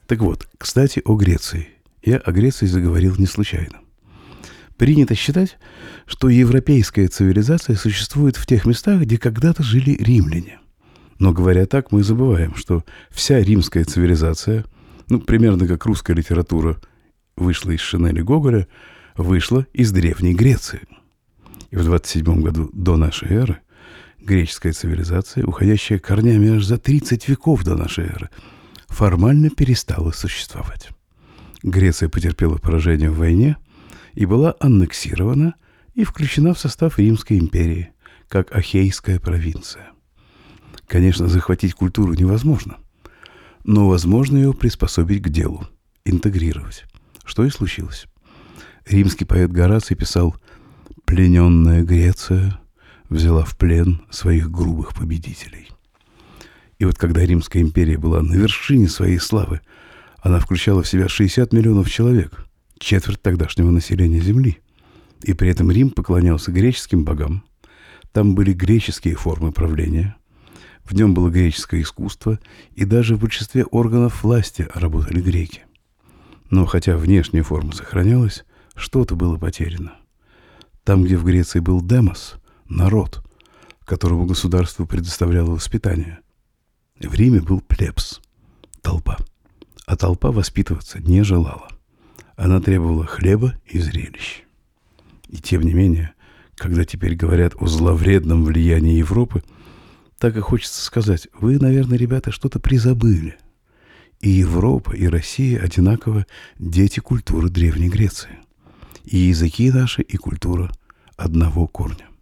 Так вот, кстати, о Греции. Я о Греции заговорил не случайно. Принято считать, что европейская цивилизация существует в тех местах, где когда-то жили римляне. Но говоря так, мы забываем, что вся римская цивилизация, примерно как русская литература вышла из Шинеля Гоголя, вышла из Древней Греции. И в 27 году до нашей эры греческая цивилизация, уходящая корнями аж за 30 веков до нашей эры, формально перестала существовать. Греция потерпела поражение в войне и была аннексирована и включена в состав Римской империи, как Ахейская провинция. Конечно, захватить культуру невозможно, но возможно ее приспособить к делу, интегрировать, что и случилось. Римский поэт Гораций писал: «Плененная Греция взяла в плен своих грубых победителей». И вот когда Римская империя была на вершине своей славы, она включала в себя 60 миллионов человек, четверть тогдашнего населения Земли. И при этом Рим поклонялся греческим богам. Там были греческие формы правления, в нем было греческое искусство, и даже в большинстве органов власти работали греки. Но хотя внешняя форма сохранялась, что-то было потеряно. Там, где в Греции был демос, народ, которому государство предоставляло воспитание, в Риме был плебс, толпа. А толпа воспитываться не желала. Она требовала хлеба и зрелищ. И тем не менее, когда теперь говорят о зловредном влиянии Европы, так и хочется сказать: вы, наверное, ребята, что-то призабыли. И Европа, и Россия одинаково дети культуры Древней Греции. И языки наши, и культура одного корня.